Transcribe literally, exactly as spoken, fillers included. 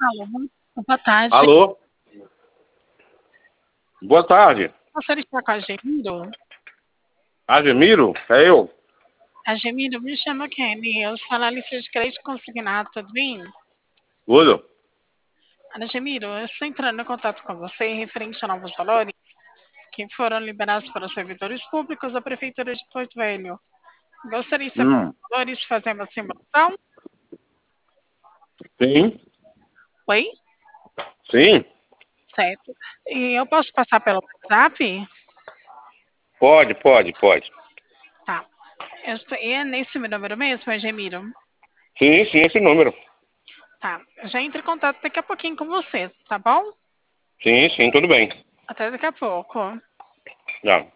Alô, boa tarde. Alô? Boa tarde. Gostaria de falar com a Gemiro? Ademiro? É eu? A Gemiro, me chama Kenny. Eu sou analista de crédito consignado, tudo bem? Tudo? Ana Gemiro, eu estou entrando em contato com você referente a novos valores que foram liberados para os servidores públicos da Prefeitura de Porto Velho. Gostaria de saber Hum, os valores e fazer uma simulação? sim, Oi? sim. Certo. E eu posso passar pelo WhatsApp? Pode, pode, pode. Tá. Eu estou... E é nesse meu número mesmo, é Gemiro? Sim, sim, esse número. Tá. Eu já entro em contato daqui a pouquinho com você, tá bom? Sim, sim, tudo bem. Até daqui a pouco. Já.